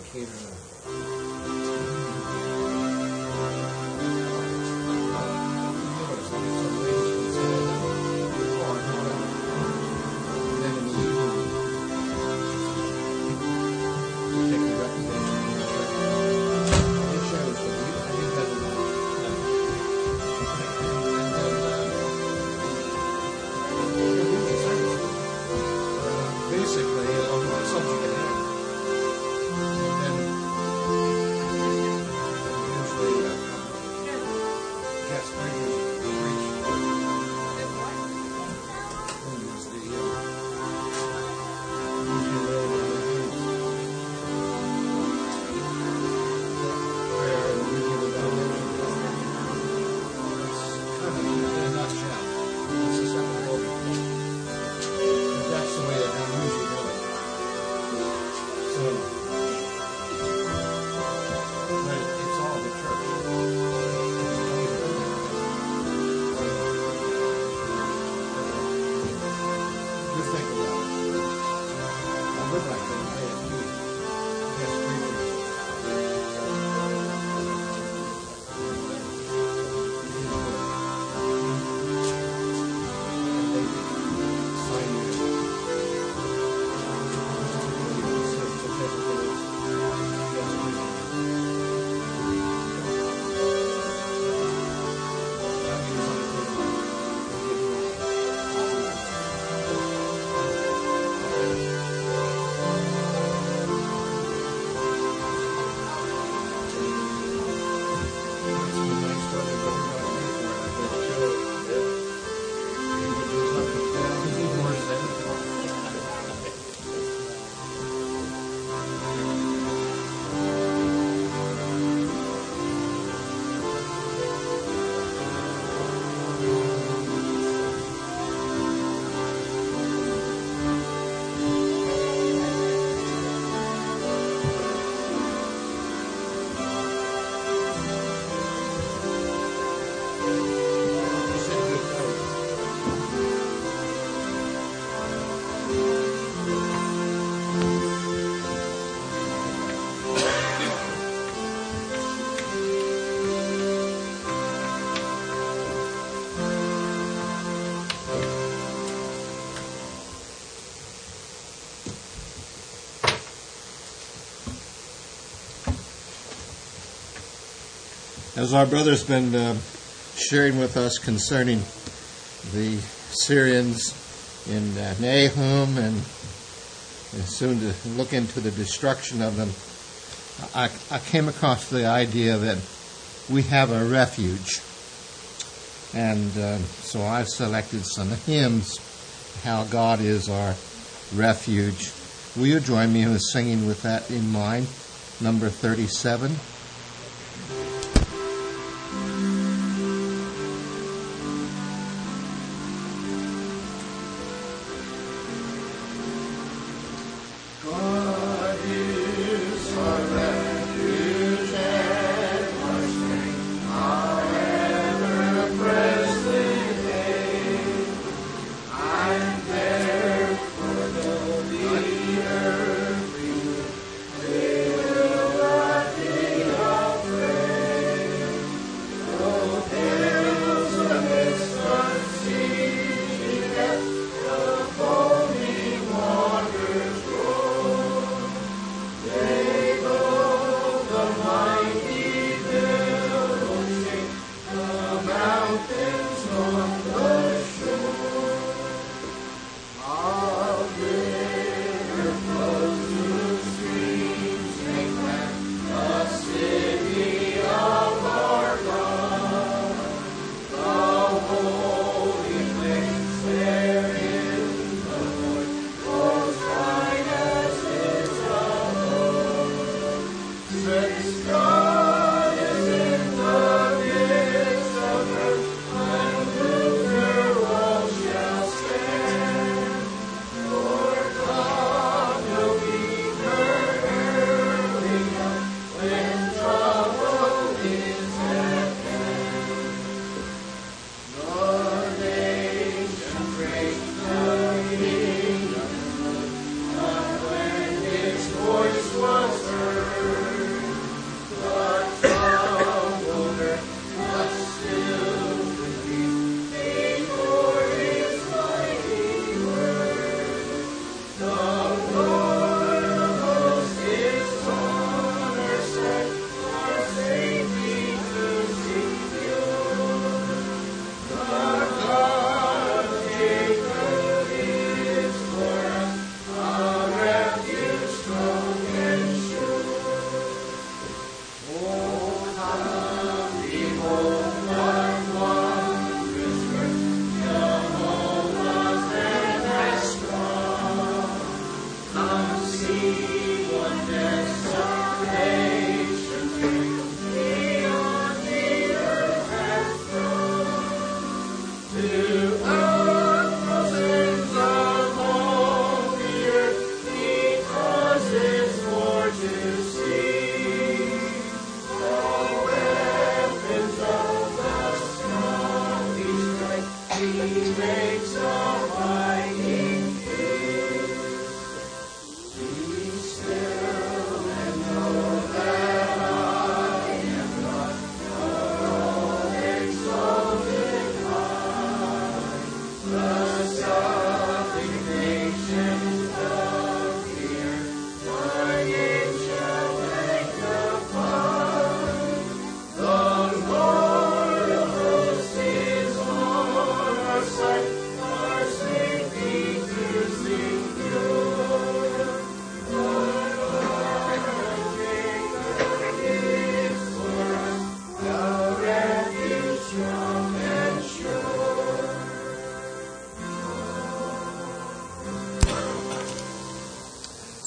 As our brother's been sharing with us concerning the Syrians in Nahum and soon to look into the destruction of them, I came across the idea that we have a refuge. And so I've selected some hymns, how God is our refuge. Will you join me in singing with that in mind? Number 37. Will not be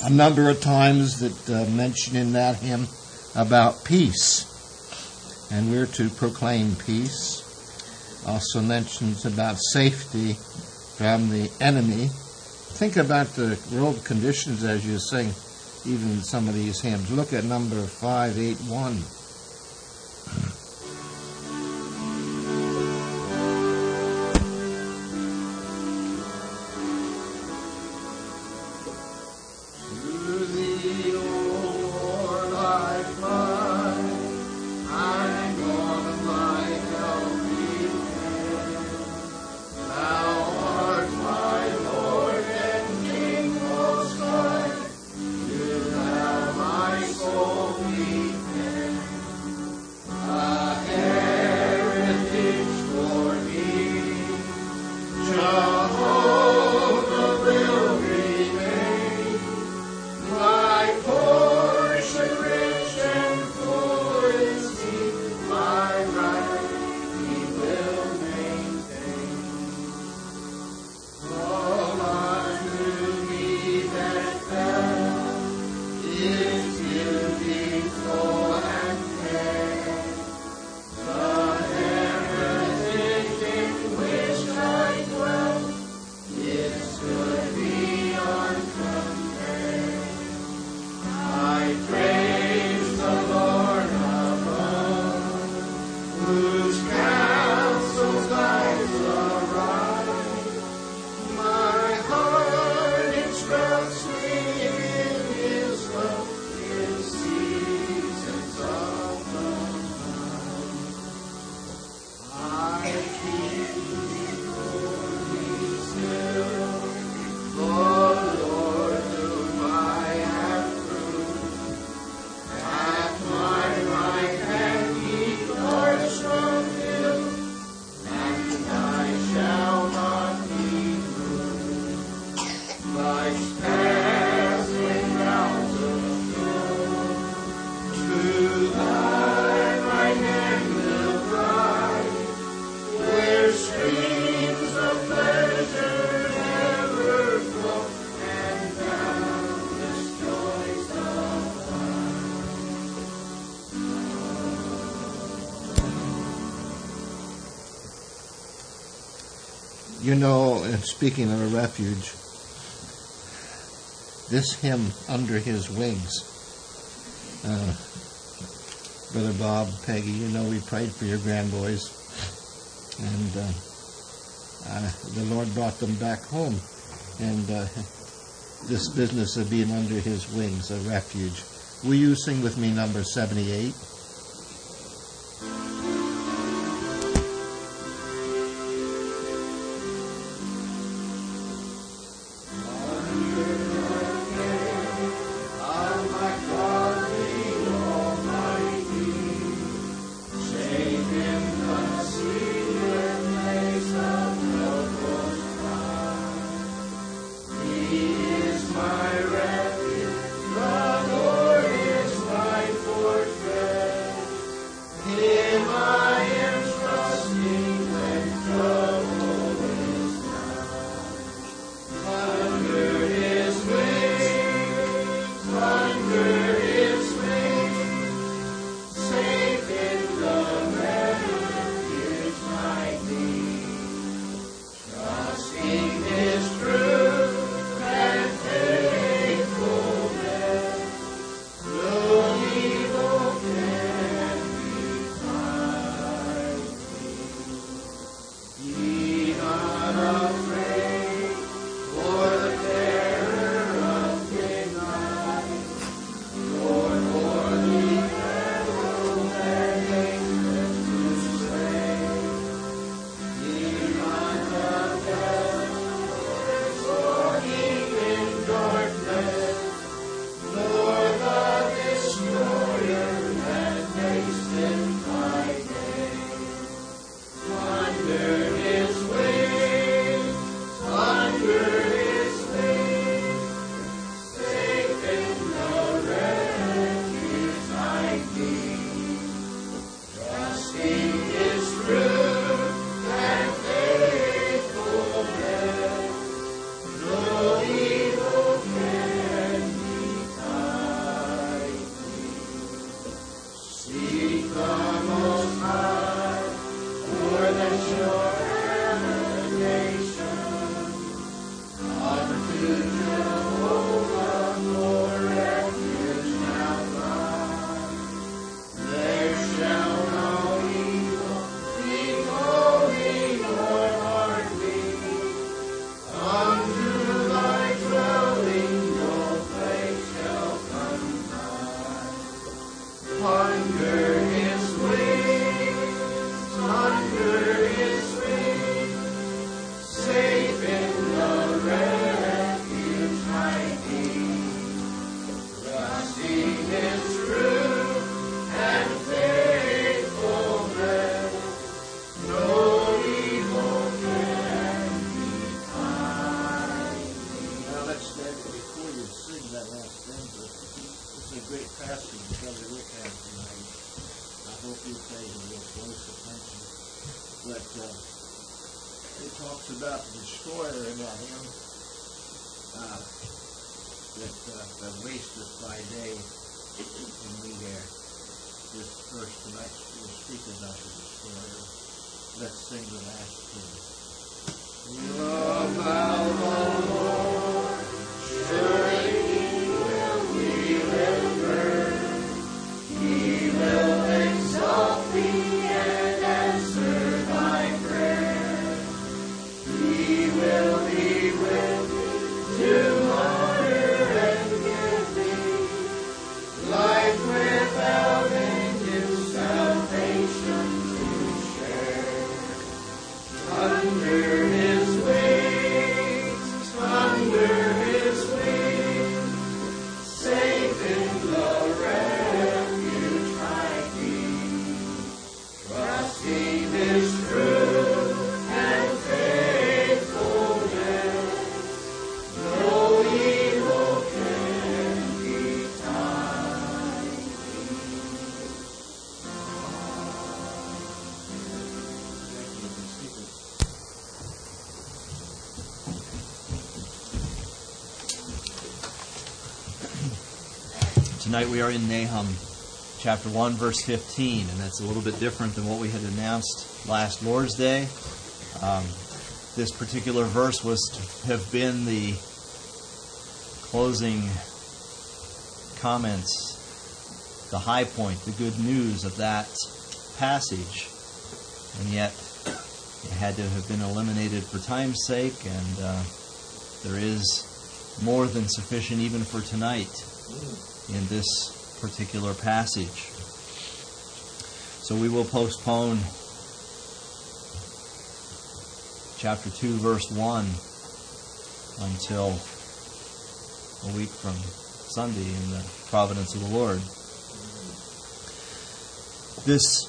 a number of times that mention in that hymn about peace, and we're to proclaim peace. Also mentions about safety from the enemy. Think about the world conditions as you sing even some of these hymns. Look at number 581. You know, speaking of a refuge, this hymn, Under His Wings, Brother Bob, Peggy, you know we prayed for your grandboys, and the Lord brought them back home, and this business of being under His wings, a refuge. Will you sing with me number 78? My refuge, the Lord is my fortress. It talks about the destroyer in that hymn that wasteth by day, and we this verse tonight will speak about the destroyer. Let's sing the last hymn. Love thou the Lord, surely He will deliver. He will exalt thee and answer thy prayer. He will be with thee to honor and give thee life without end in salvation to share. Under His wings, safe in the refuge hide thee. Trusting His truth and faithfulness, no evil can betide thee. Tonight we are in Nahum chapter 1 verse 15, and that's a little bit different than what we had announced last Lord's Day. This particular verse was to have been the closing comments, the high point, the good news of that passage, and yet it had to have been eliminated for time's sake, and there is more than sufficient even for tonight in this particular passage. So we will postpone chapter 2 verse 1 until a week from Sunday in the providence of the Lord. This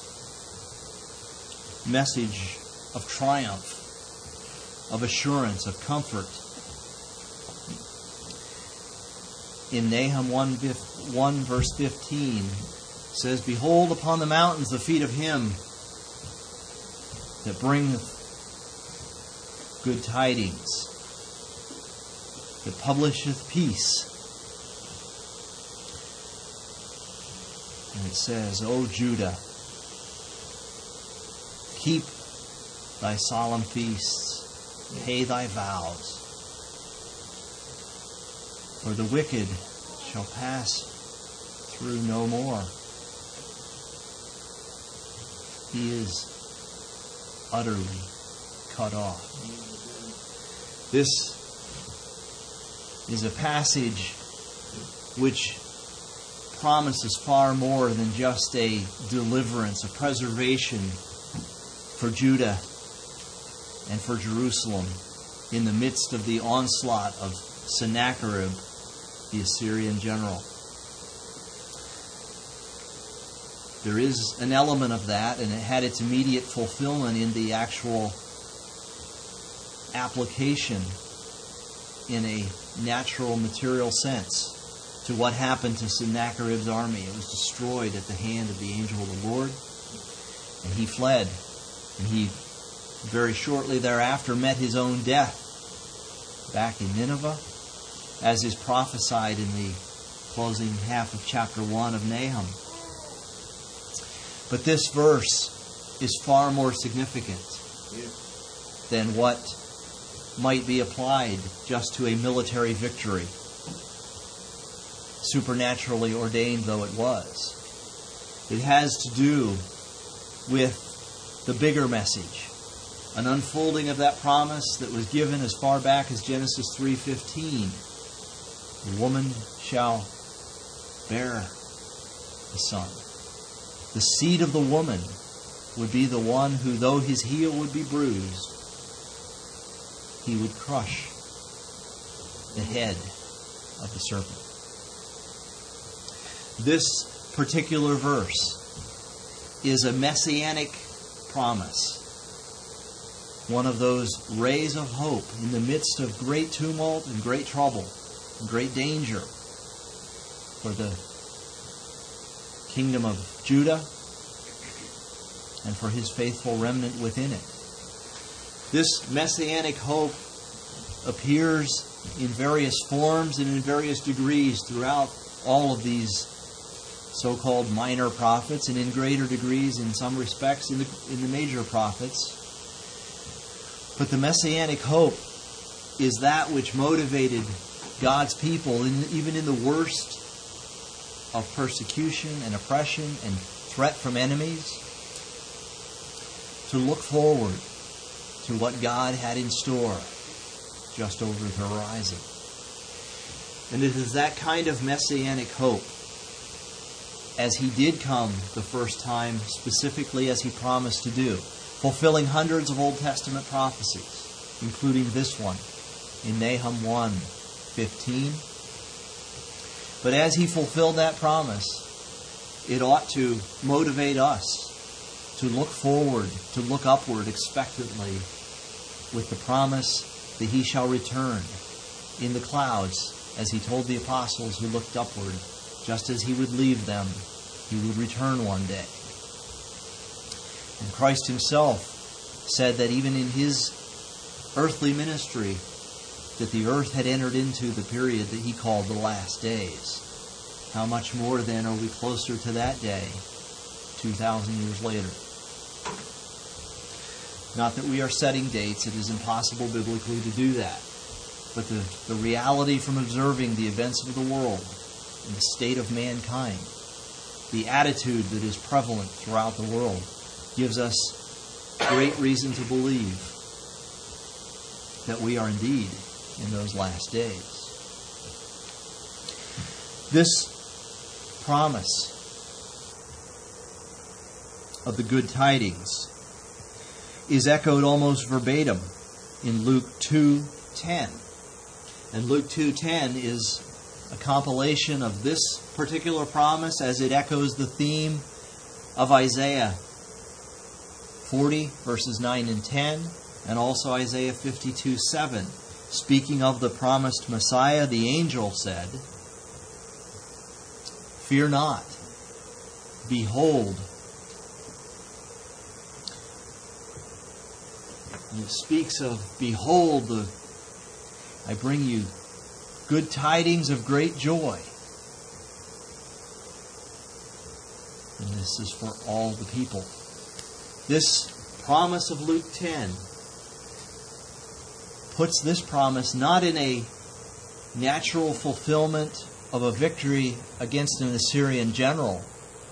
message of triumph, of assurance, of comfort in Nahum 1 verse 15 says, "Behold upon the mountains the feet of him that bringeth good tidings, that publisheth peace." And it says, "O Judah, keep thy solemn feasts, pay thy vows, for the wicked shall pass through no more. He is utterly cut off." This is a passage which promises far more than just a deliverance, a preservation for Judah and for Jerusalem in the midst of the onslaught of Sennacherib, the Assyrian general. There is an element of that, and it had its immediate fulfillment in the actual application in a natural, material sense to what happened to Sennacherib's army. It was destroyed at the hand of the angel of the Lord, and he fled. And he very shortly thereafter met his own death back in Nineveh, as is prophesied in the closing half of chapter 1 of Nahum. But this verse is far more significant than what might be applied just to a military victory, supernaturally ordained though it was. It has to do with the bigger message, an unfolding of that promise that was given as far back as Genesis 3:15. The woman shall bear a son. The seed of the woman would be the one who, though his heel would be bruised, he would crush the head of the serpent. This particular verse is a messianic promise, one of those rays of hope in the midst of great tumult and great trouble and great danger for the kingdom of Judah and for his faithful remnant within it. This messianic hope appears in various forms and in various degrees throughout all of these so-called minor prophets, and in greater degrees in some respects in the major prophets. But the messianic hope is that which motivated God's people, even in the worst of persecution and oppression and threat from enemies, to look forward to what God had in store just over the horizon. And it is that kind of messianic hope, as he did come the first time, specifically as he promised to do, fulfilling hundreds of Old Testament prophecies, including this one in Nahum 1:15. But as he fulfilled that promise, it ought to motivate us to look forward, to look upward expectantly with the promise that he shall return in the clouds, as he told the apostles who looked upward. Just as he would leave them, he would return one day. And Christ himself said that even in his earthly ministry, that the earth had entered into the period that he called the last days. How much more then are we closer to that day 2,000 years later? Not that we are setting dates, it is impossible biblically to do that. But the reality from observing the events of the world and the state of mankind, the attitude that is prevalent throughout the world, gives us great reason to believe that we are indeed in those last days. This promise of the good tidings is echoed almost verbatim in Luke 2:10. And Luke 2:10 is a compilation of this particular promise as it echoes the theme of Isaiah 40, verses 9 and 10, and also Isaiah 52:7. Speaking of the promised Messiah, the angel said, "Fear not, behold." And it speaks of, "Behold, I bring you good tidings of great joy." And this is for all the people. This promise of Luke 10 puts this promise not in a natural fulfillment of a victory against an Assyrian general.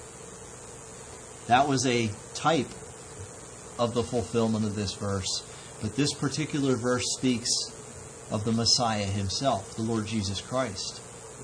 That was a type of the fulfillment of this verse. But this particular verse speaks of the Messiah himself, the Lord Jesus Christ.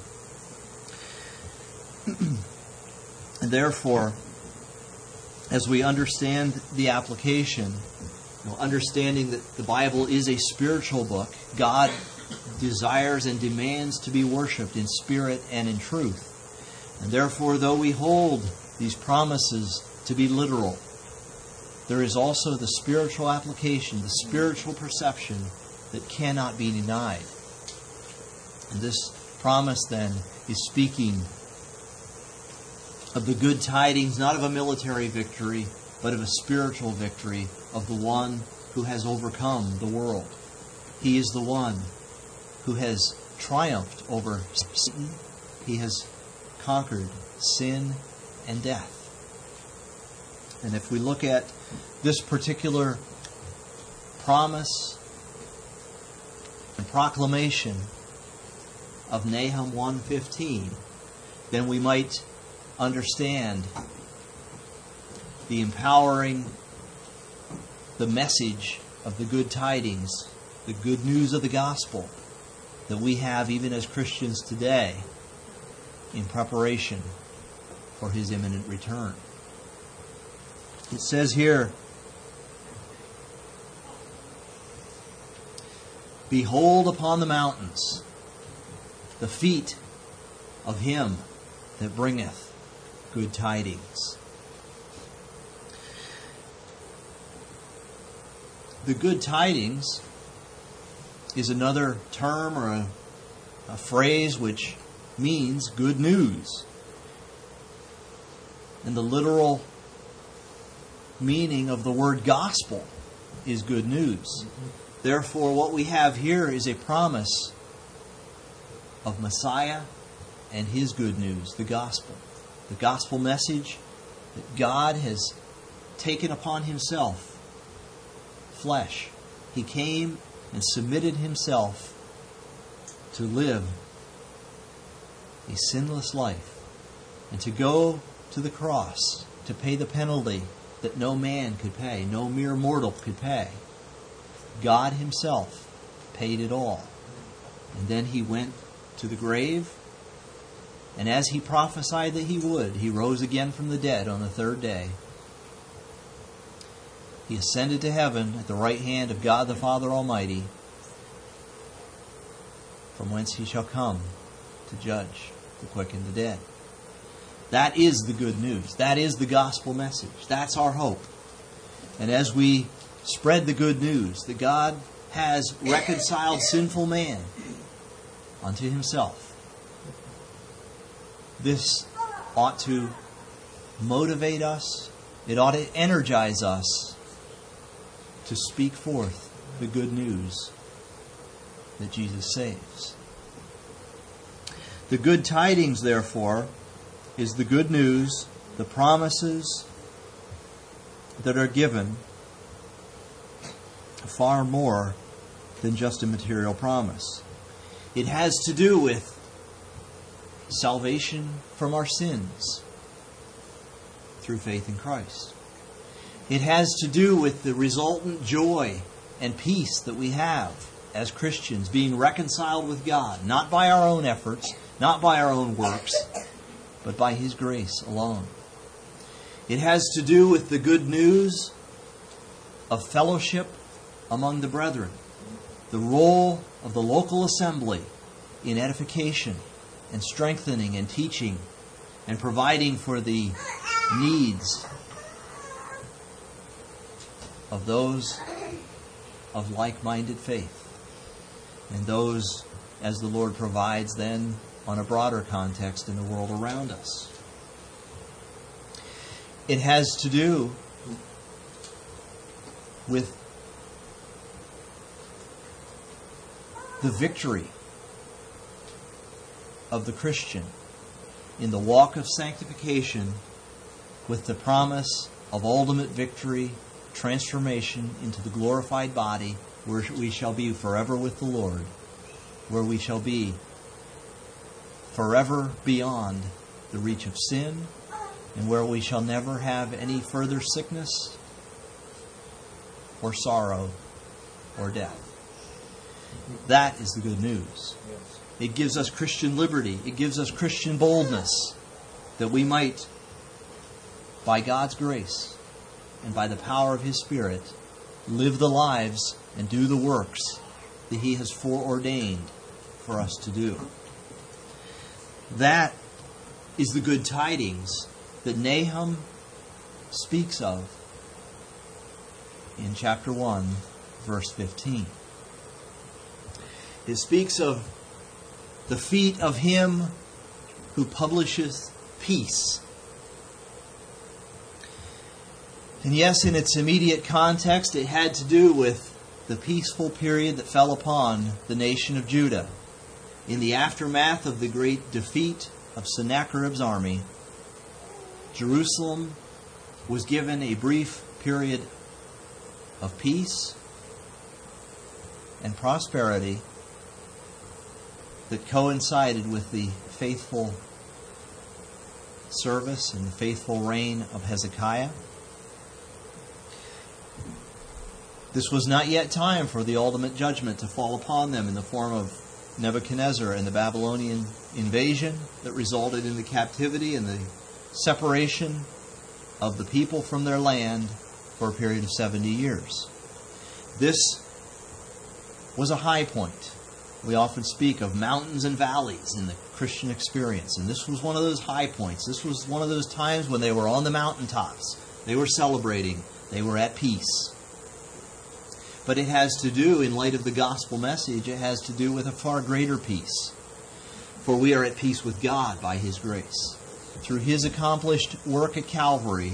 And therefore, as we understand the application, understanding that the Bible is a spiritual book, God desires and demands to be worshipped in spirit and in truth. And therefore, though we hold these promises to be literal, there is also the spiritual application, the spiritual perception that cannot be denied. And this promise then is speaking of the good tidings, not of a military victory, but of a spiritual victory of the one who has overcome the world. He is the one who has triumphed over Satan. He has conquered sin and death. And if we look at this particular promise and proclamation of Nahum 1:15, then we might understand the message of the good tidings, the good news of the gospel that we have even as Christians today in preparation for His imminent return. It says here, "Behold upon the mountains the feet of Him that bringeth good tidings." The good tidings is another term or a phrase which means good news. And the literal meaning of the word gospel is good news. Therefore, what we have here is a promise of Messiah and His good news, the gospel. The gospel message that God has taken upon Himself flesh. He came and submitted Himself to live a sinless life and to go to the cross to pay the penalty that no man could pay, no mere mortal could pay. God Himself paid it all. And then He went to the grave, and as He prophesied that He would, He rose again from the dead on the third day. He ascended to heaven at the right hand of God the Father Almighty, from whence He shall come to judge the quick and the dead. That is the good news. That is the gospel message. That's our hope. And as we spread the good news that God has reconciled sinful man unto Himself, this ought to motivate us. It ought to energize us to speak forth the good news that Jesus saves. The good tidings, therefore, is the good news, the promises that are given, far more than just a material promise. It has to do with salvation from our sins through faith in Christ. It has to do with the resultant joy and peace that we have as Christians, being reconciled with God, not by our own efforts, not by our own works, but by His grace alone. It has to do with the good news of fellowship among the brethren, the role of the local assembly in edification and strengthening and teaching and providing for the needs of those of like-minded faith, and those as the Lord provides then on a broader context in the world around us. It has to do with the victory of the Christian in the walk of sanctification, with the promise of ultimate victory, transformation into the glorified body, where we shall be forever with the Lord, where we shall be forever beyond the reach of sin, and where we shall never have any further sickness or sorrow or death. That is the good news. It gives us Christian liberty. It gives us Christian boldness, that we might, by God's grace and by the power of His Spirit, live the lives and do the works that He has foreordained for us to do. That is the good tidings that Nahum speaks of in chapter 1, verse 15. It speaks of the feet of Him who publisheth peace. And yes, in its immediate context, it had to do with the peaceful period that fell upon the nation of Judah. In the aftermath of the great defeat of Sennacherib's army, Jerusalem was given a brief period of peace and prosperity that coincided with the faithful service and the faithful reign of Hezekiah. This was not yet time for the ultimate judgment to fall upon them in the form of Nebuchadnezzar and the Babylonian invasion that resulted in the captivity and the separation of the people from their land for a period of 70 years. This was a high point. We often speak of mountains and valleys in the Christian experience, and this was one of those high points. This was one of those times when they were on the mountaintops. They were celebrating. They were at peace. But it has to do, in light of the gospel message, it has to do with a far greater peace. For we are at peace with God by His grace. Through His accomplished work at Calvary,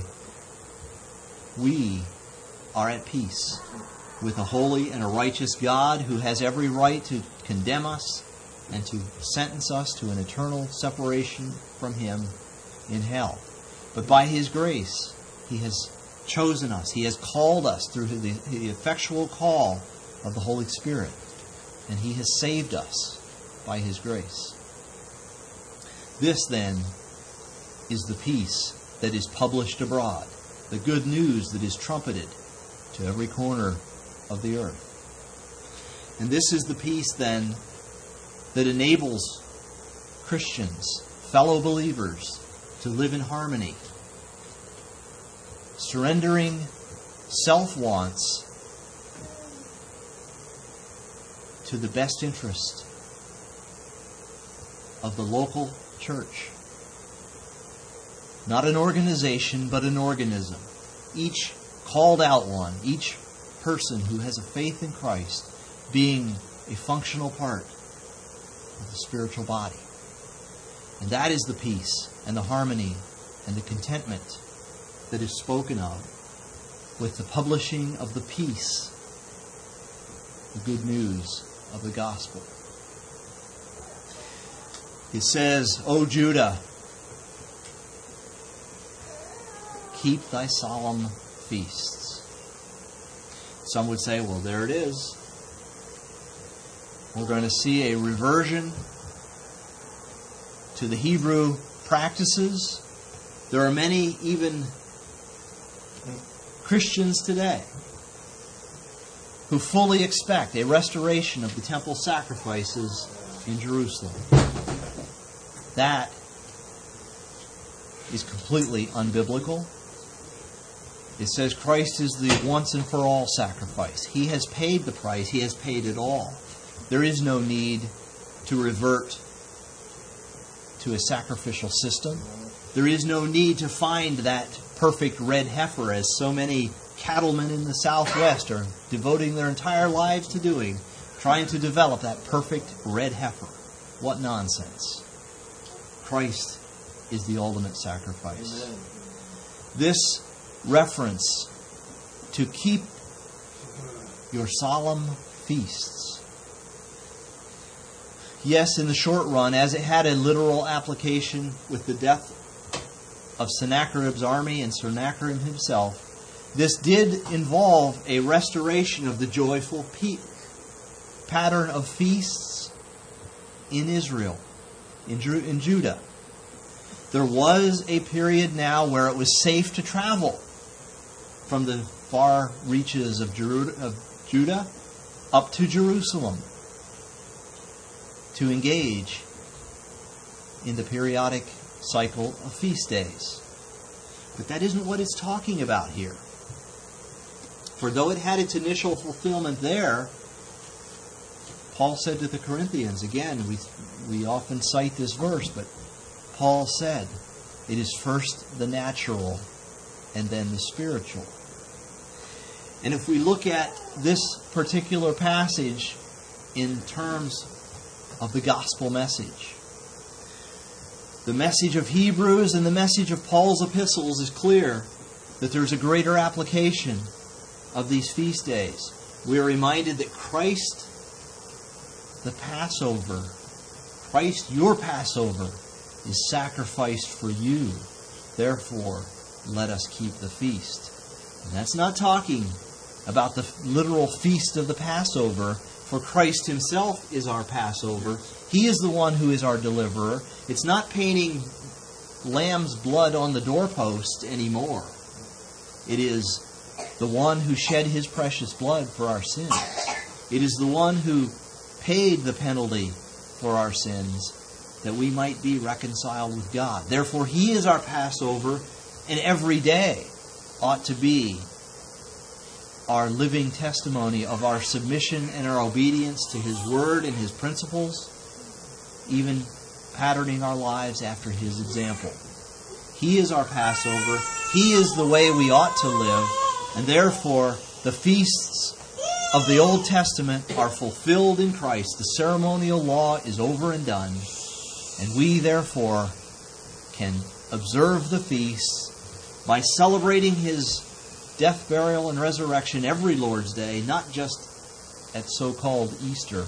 we are at peace with a holy and a righteous God who has every right to condemn us and to sentence us to an eternal separation from Him in hell. But by His grace, He has chosen us. He has called us through the effectual call of the Holy Spirit. And He has saved us by His grace. This, then, is the peace that is published abroad, the good news that is trumpeted to every corner of the earth. And this is the peace, then, that enables Christians, fellow believers, to live in harmony, surrendering self-wants to the best interest of the local church. Not an organization, but an organism. Each called out one, each person who has a faith in Christ being a functional part of the spiritual body. And that is the peace and the harmony and the contentment that is spoken of with the publishing of the peace, the good news of the gospel. It says, O Judah, keep thy solemn feasts. Some would say, well, there it is. We're going to see a reversion to the Hebrew practices. There are many, even Christians today, who fully expect a restoration of the temple sacrifices in Jerusalem. That is completely unbiblical. It says Christ is the once and for all sacrifice. He has paid the price. He has paid it all. There is no need to revert to a sacrificial system. There is no need to find that perfect red heifer, as so many cattlemen in the Southwest are devoting their entire lives to doing, trying to develop that perfect red heifer. What nonsense. Christ is the ultimate sacrifice. Amen. This reference to keep your solemn feasts. Yes, in the short run, as it had a literal application with the death of Sennacherib's army and Sennacherib himself, this did involve a restoration of the joyful pattern of feasts in Israel, in Judah. There was a period now where it was safe to travel from the far reaches of Judah up to Jerusalem to engage in the periodic cycle of feast days. But that isn't what it's talking about here. For though it had its initial fulfillment there, Paul said to the Corinthians, again, we often cite this verse, but Paul said, it is first the natural and then the spiritual. And if we look at this particular passage in terms of the gospel message, the message of Hebrews and the message of Paul's epistles is clear that there's a greater application of these feast days. We are reminded that Christ, the Passover, Christ, your Passover, is sacrificed for you. Therefore, let us keep the feast. And that's not talking about the literal feast of the Passover, For Christ himself is our Passover. He is the one who is our deliverer. It's not painting lamb's blood on the doorpost anymore. It is the one who shed his precious blood for our sins. It is the one who paid the penalty for our sins that we might be reconciled with God. Therefore, he is our Passover, and every day ought to be our living testimony of our submission and our obedience to his word and his principles, even patterning our lives after his example. He is our Passover. He is the way we ought to live, and therefore the feasts of the Old Testament are fulfilled in Christ. The ceremonial law is over and done, and we therefore can observe the feasts by celebrating his death, burial, and resurrection every Lord's Day, not just at so-called Easter.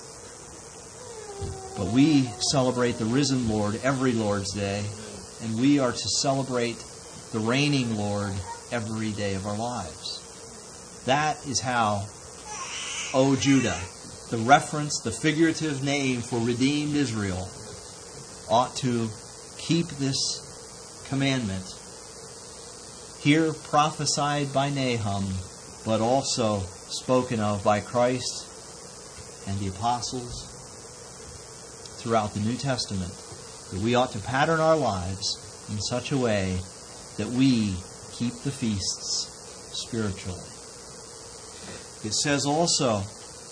But we celebrate the risen Lord every Lord's Day, and we are to celebrate the reigning Lord every day of our lives. That is how, O Judah, the reference, the figurative name for redeemed Israel, ought to keep this commandment, here prophesied by Nahum, but also spoken of by Christ and the apostles throughout the New Testament, that we ought to pattern our lives in such a way that we keep the feasts spiritually. It says also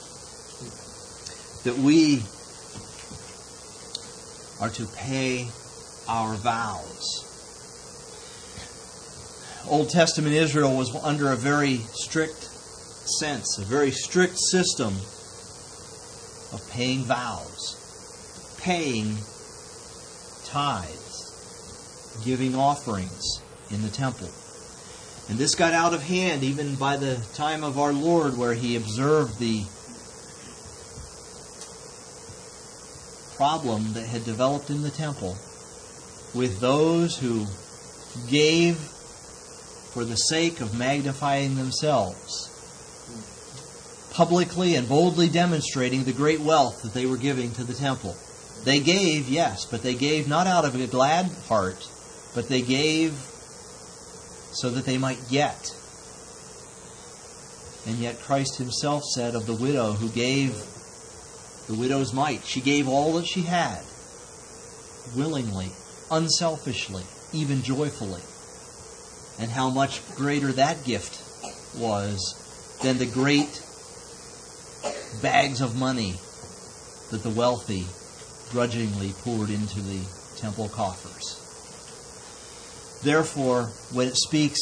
that we are to pay our vows. Old Testament Israel was under a very strict sense, a very strict system of paying vows, paying tithes, giving offerings in the temple. And this got out of hand even by the time of our Lord, where he observed the problem that had developed in the temple with those who gave for the sake of magnifying themselves, publicly and boldly demonstrating the great wealth that they were giving to the temple. They gave, yes, but they gave not out of a glad heart, but they gave so that they might get. And yet Christ himself said of the widow who gave the widow's mite, she gave all that she had, willingly, unselfishly, even joyfully. And how much greater that gift was than the great bags of money that the wealthy grudgingly poured into the temple coffers. Therefore, when it speaks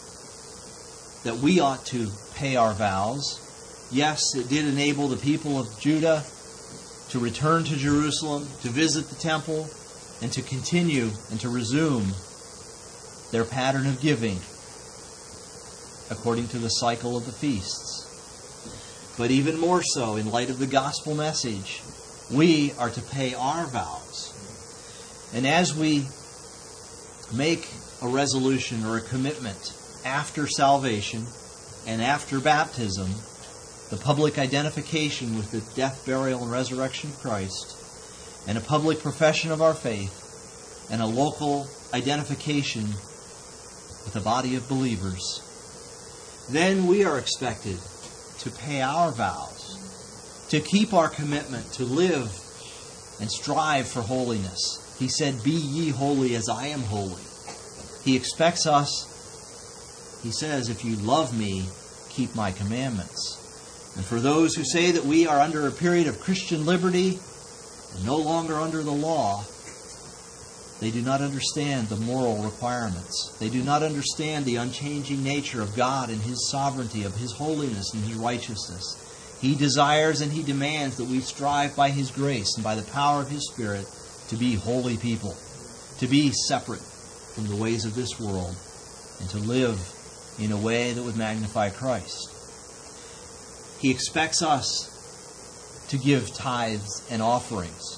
that we ought to pay our vows, yes, it did enable the people of Judah to return to Jerusalem, to visit the temple, and to continue and to resume their pattern of giving according to the cycle of the feasts. But even more so, in light of the gospel message, we are to pay our vows. And as we make a resolution or a commitment after salvation and after baptism, the public identification with the death, burial, and resurrection of Christ, and a public profession of our faith, and a local identification with a body of believers, then we are expected to pay our vows, to keep our commitment to live and strive for holiness. He said, "Be ye holy as I am holy." He expects us, he says, "If you love me, keep my commandments." And for those who say that we are under a period of Christian liberty and no longer under the law, they do not understand the moral requirements. They do not understand the unchanging nature of God and his sovereignty, of his holiness and his righteousness. He desires and he demands that we strive by his grace and by the power of his Spirit to be holy people, to be separate from the ways of this world, and to live in a way that would magnify Christ. He expects us to give tithes and offerings.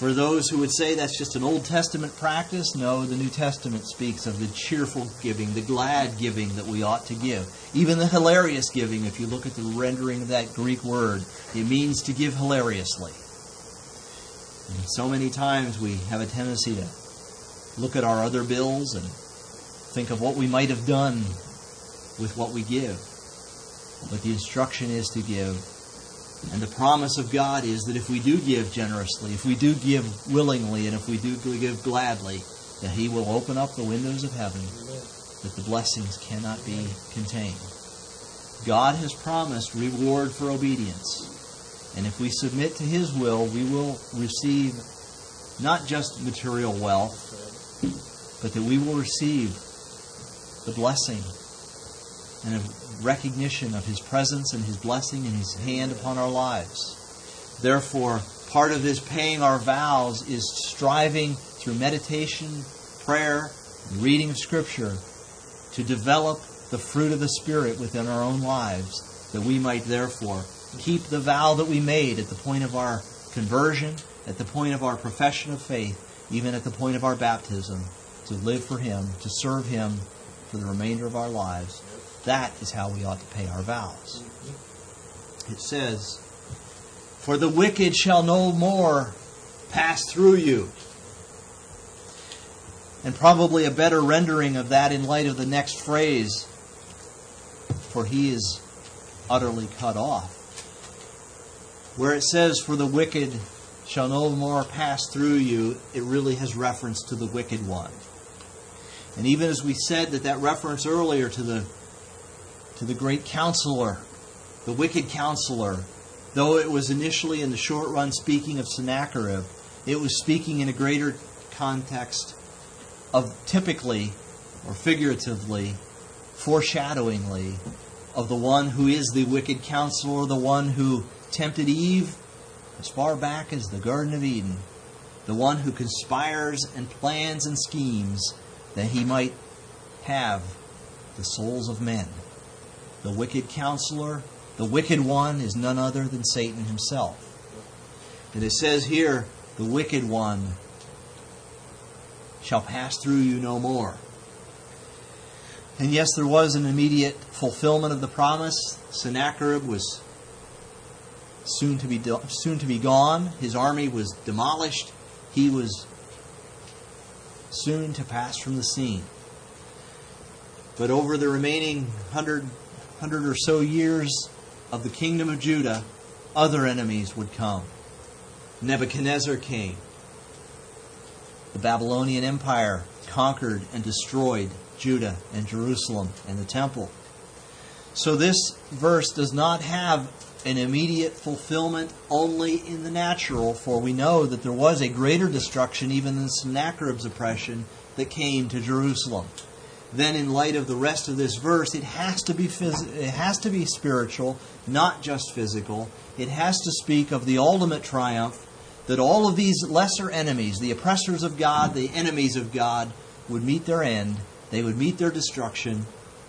For those who would say that's just an Old Testament practice, no, the New Testament speaks of the cheerful giving, the glad giving that we ought to give. Even the hilarious giving, if you look at the rendering of that Greek word, it means to give hilariously. And so many times we have a tendency to look at our other bills and think of what we might have done with what we give. But the instruction is to give. And the promise of God is that if we do give generously, if we do give willingly, and if we do give gladly, that He will open up the windows of heaven, that the blessings cannot be contained. God has promised reward for obedience. And if we submit to His will, we will receive not just material wealth, but that we will receive the blessing and a recognition of His presence and His blessing and His hand upon our lives. Therefore, part of this paying our vows is striving through meditation, prayer, and reading of Scripture to develop the fruit of the Spirit within our own lives, that we might therefore keep the vow that we made at the point of our conversion, at the point of our profession of faith, even at the point of our baptism, to live for Him, to serve Him for the remainder of our lives. That is how we ought to pay our vows. It says, "For the wicked shall no more pass through you." And probably a better rendering of that in light of the next phrase, "For he is utterly cut off." Where it says, "For the wicked shall no more pass through you," it really has reference to the wicked one. And even as we said that reference earlier to the great counselor, the wicked counselor, though it was initially in the short run speaking of Sennacherib, it was speaking in a greater context of typically or figuratively, foreshadowingly, of the one who is the wicked counselor, the one who tempted Eve as far back as the Garden of Eden, the one who conspires and plans and schemes that he might have the souls of men. The wicked counselor, the wicked one, is none other than Satan himself. And it says here, "The wicked one shall pass through you no more." And yes, there was an immediate fulfillment of the promise. Sennacherib was soon to be gone. His army was demolished. He was soon to pass from the scene. But over the remaining 100 or so years of the kingdom of Judah, other enemies would come. Nebuchadnezzar came. The Babylonian Empire conquered and destroyed Judah and Jerusalem and the temple. So this verse does not have an immediate fulfillment only in the natural, for we know that there was a greater destruction even than Sennacherib's oppression that came to Jerusalem. Then in light of the rest of this verse, it has to be spiritual, not just physical. It has to speak of the ultimate triumph, that all of these lesser enemies, the oppressors of God, the enemies of God, would meet their end. They would meet their destruction,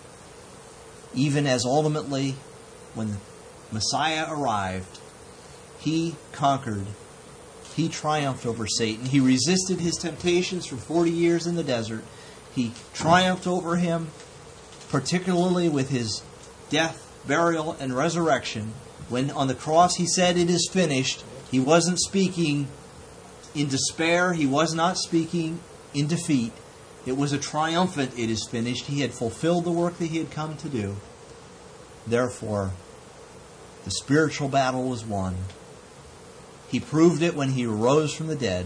even as ultimately, when the Messiah arrived, He conquered. He triumphed over Satan. He resisted his temptations for 40 years in the desert. He triumphed over him, particularly with His death, burial, and resurrection. When on the cross He said, "It is finished," He wasn't speaking in despair. He was not speaking in defeat. It was a triumphant, "It is finished." He had fulfilled the work that He had come to do. Therefore, the spiritual battle was won. He proved it when He arose from the dead.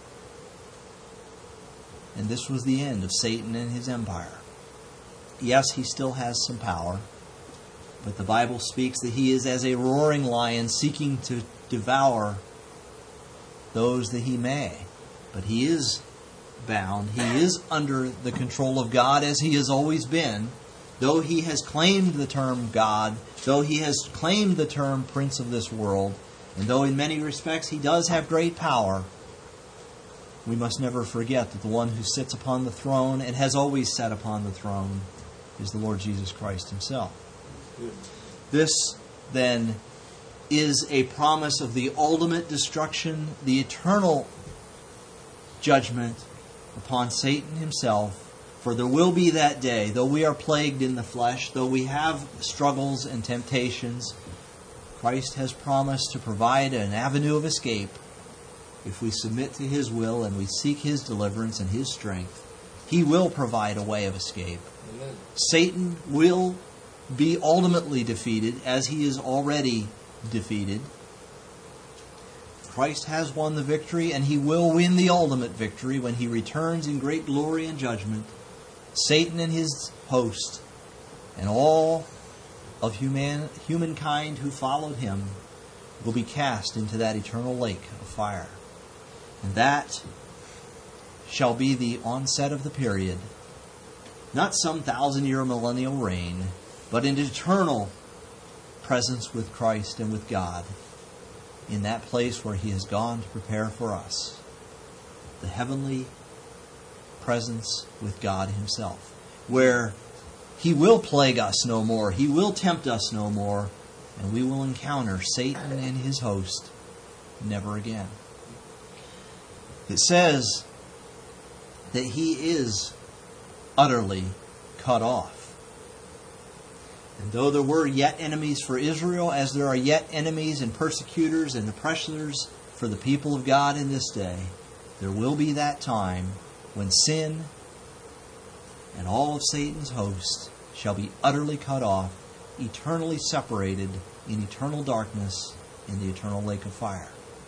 And this was the end of Satan and his empire. Yes, he still has some power, but the Bible speaks that he is as a roaring lion seeking to devour those that he may. But he is bound. He is under the control of God, as he has always been. Though he has claimed the term God, though he has claimed the term Prince of this world, and though in many respects he does have great power, we must never forget that the one who sits upon the throne and has always sat upon the throne is the Lord Jesus Christ Himself. This, then, is a promise of the ultimate destruction, the eternal judgment upon Satan himself. For there will be that day, though we are plagued in the flesh, though we have struggles and temptations, Christ has promised to provide an avenue of escape if we submit to His will and we seek His deliverance and His strength. He will provide a way of escape. Amen. Satan will be ultimately defeated, as he is already defeated. Christ has won the victory, and He will win the ultimate victory when He returns in great glory and judgment. Satan and his host and all of humankind who followed him will be cast into that eternal lake of fire. And that shall be the onset of the period. Not some 1,000-year millennial reign, but an eternal presence with Christ and with God in that place where He has gone to prepare for us. The heavenly presence with God Himself, where He will plague us no more, He will tempt us no more, and we will encounter Satan and his host never again. It says that he is utterly cut off. And though there were yet enemies for Israel, as there are yet enemies and persecutors and oppressors for the people of God in this day, there will be that time when sin and all of Satan's host shall be utterly cut off, eternally separated in eternal darkness in the eternal lake of fire.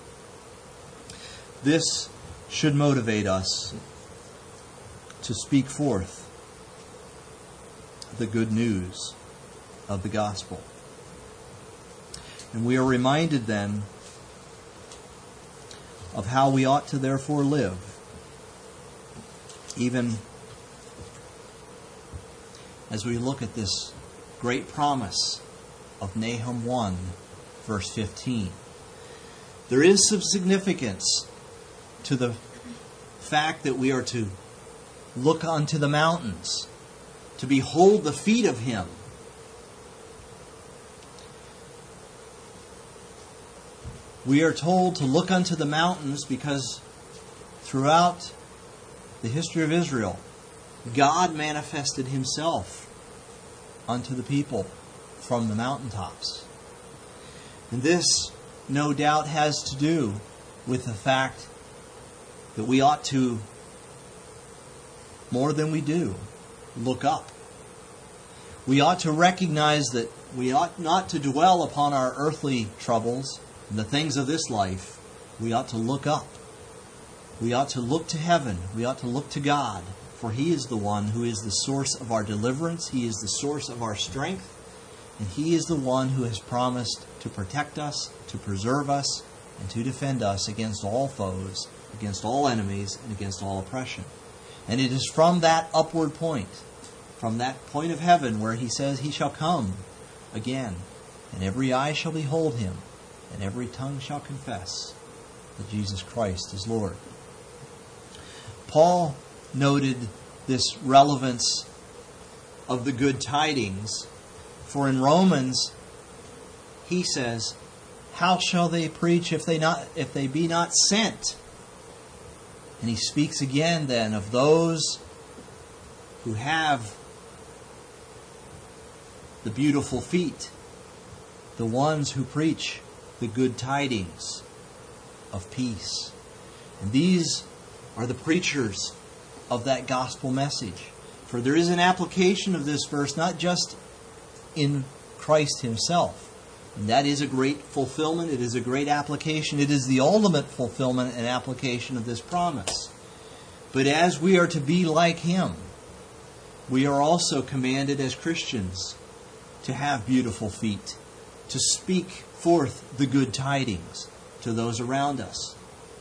This should motivate us to speak forth the good news of the gospel. And we are reminded then of how we ought to therefore live, even as we look at this great promise of Nahum 1, verse 15. There is some significance to the fact that we are to look unto the mountains, to behold the feet of Him. We are told to look unto the mountains because throughout the history of Israel, God manifested Himself unto the people from the mountaintops. And this, no doubt, has to do with the fact that we ought to, more than we do, look up. We ought to recognize that we ought not to dwell upon our earthly troubles and the things of this life. We ought to look up. We ought to look to heaven. We ought to look to God, for He is the one who is the source of our deliverance. He is the source of our strength. And He is the one who has promised to protect us, to preserve us, and to defend us against all foes, against all enemies, and against all oppression. And it is from that upward point, from that point of heaven where He says He shall come again, and every eye shall behold Him, and every tongue shall confess that Jesus Christ is Lord. Paul noted this relevance of the good tidings, for in Romans he says, "How shall they preach if they be not sent?" And he speaks again then of those who have the beautiful feet, the ones who preach the good tidings of peace. And these are the preachers of that gospel message. For there is an application of this verse not just in Christ Himself. And that is a great fulfillment. It is a great application. It is the ultimate fulfillment and application of this promise. But as we are to be like Him, we are also commanded as Christians to have beautiful feet, to speak forth the good tidings to those around us,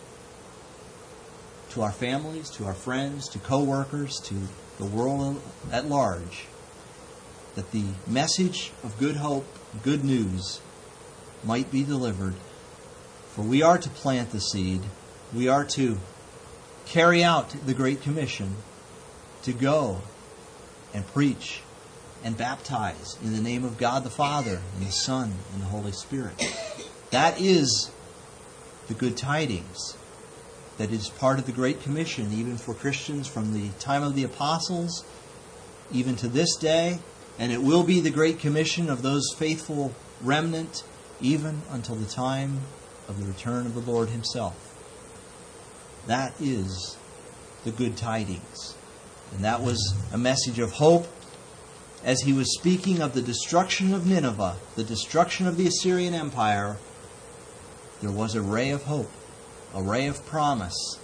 to our families, to our friends, to co-workers, to the world at large, that the message of good hope, good news, might be delivered. For we are to plant the seed. We are to carry out the Great Commission, to go and preach and baptize in the name of God the Father, and the Son, and the Holy Spirit. That is the good tidings. that is part of the Great Commission, even for Christians from the time of the apostles, even to this day, and it will be the Great Commission of those faithful remnant, even until the time of the return of the Lord Himself. That is the good tidings. And that was a message of hope as He was speaking of the destruction of Nineveh, the destruction of the Assyrian Empire. There was a ray of hope, a ray of promise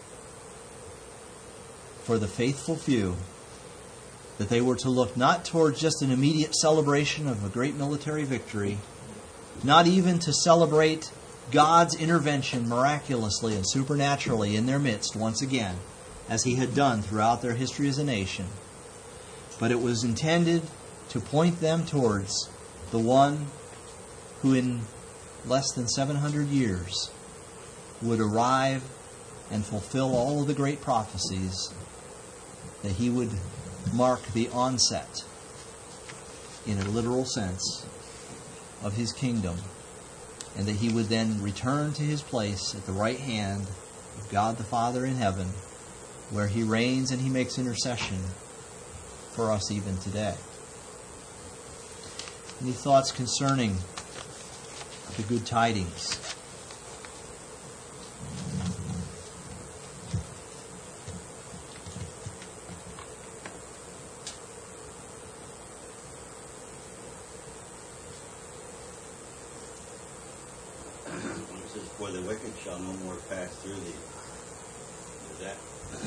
for the faithful few, that they were to look not towards just an immediate celebration of a great military victory, not even to celebrate God's intervention miraculously and supernaturally in their midst once again, as He had done throughout their history as a nation, but it was intended to point them towards the one who in less than 700 years would arrive and fulfill all of the great prophecies, that He would mark the onset, in a literal sense, of His kingdom, and that He would then return to His place at the right hand of God the Father in heaven, where He reigns and He makes intercession for us even today. Any thoughts concerning the good tidings? When it says, "For the wicked shall no more pass through thee," is that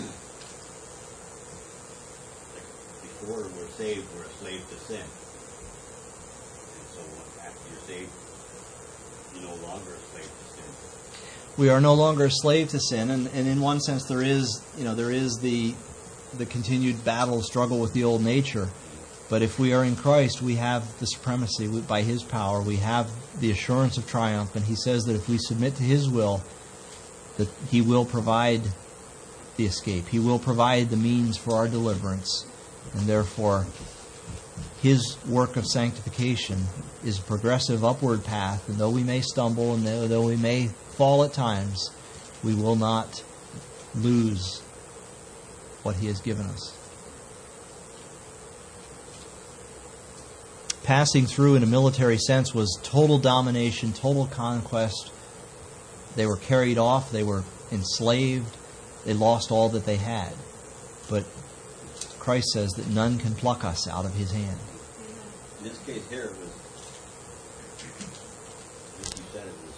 like before we're saved, we're a slave to sin, and so after you're saved, you're no longer a slave to sin. We are no longer a slave to sin, and in one sense there is the continued battle, struggle with the old nature. But if we are in Christ, we have the supremacy by His power. We have the assurance of triumph, and He says that if we submit to His will, that He will provide the escape. He will provide the means for our deliverance, and therefore His work of sanctification is a progressive upward path, and though we may stumble and though we may fall at times, we will not lose what He has given us. Passing through in a military sense was total domination, total conquest. They were carried off, they were enslaved, they lost all that they had. But Christ says that none can pluck us out of His hand. In this case here, it was, as you said, it was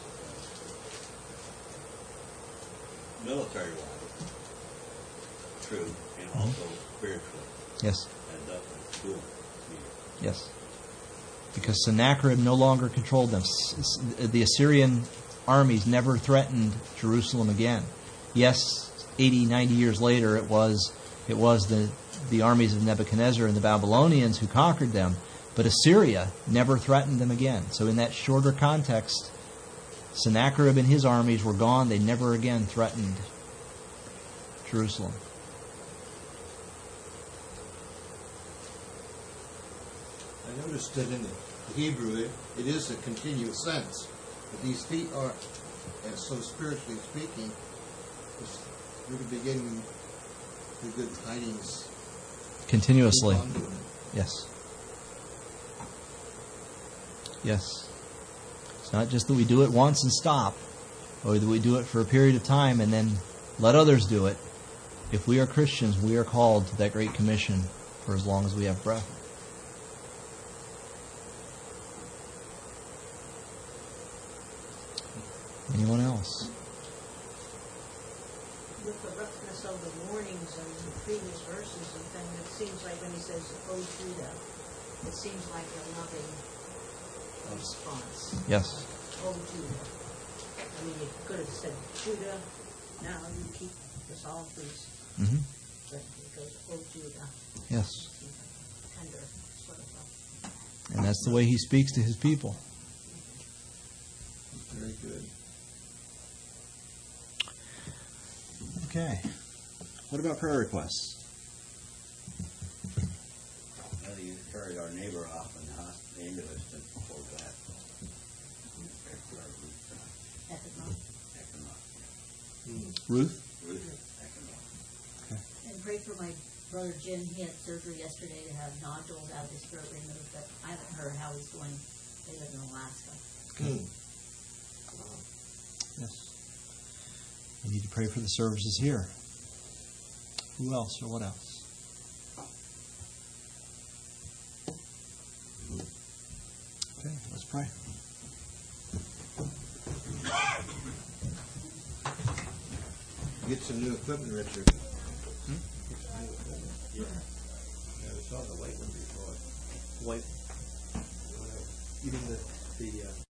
military-wise, true, and also spiritually. Yes. And up in school. Yes. Because Sennacherib no longer controlled them. The Assyrian armies never threatened Jerusalem again. Yes, 80, 90 years later, it was the armies of Nebuchadnezzar and the Babylonians who conquered them, but Assyria never threatened them again. So in that shorter context, Sennacherib and his armies were gone. They never again threatened Jerusalem. I noticed that in the Hebrew, it is a continuous sense. But these feet are, and so spiritually speaking, we're beginning the good tidings Continuously. keep on doing it. Yes. Yes. It's not just that we do it once and stop, or that we do it for a period of time and then let others do it. If we are Christians, we are called to that great commission for as long as we have breath. Anyone else? With the roughness of the warnings and the previous verses and then it seems like when He says, "O Judah," it seems like a loving response. Yes. "O Judah." I mean, you could have said, "Judah, now you keep this all these," Mm-hmm. but it goes, "O Judah." Yes. Tender sort of a. And that's the way He speaks to His people. Very good. Okay. What about prayer requests? Well, you carried our neighbor off in the ambulance before that. Economic. Ruth? Ruth. pray for my brother Jim. He had surgery yesterday to have nodules out of his throat removed, but I haven't heard how he's doing. They live in Alaska. Yes. We need to pray for the services here. Who else or what else? Okay, let's pray. Get some new equipment, Richard. Yeah, we saw the white one before. White. You mean the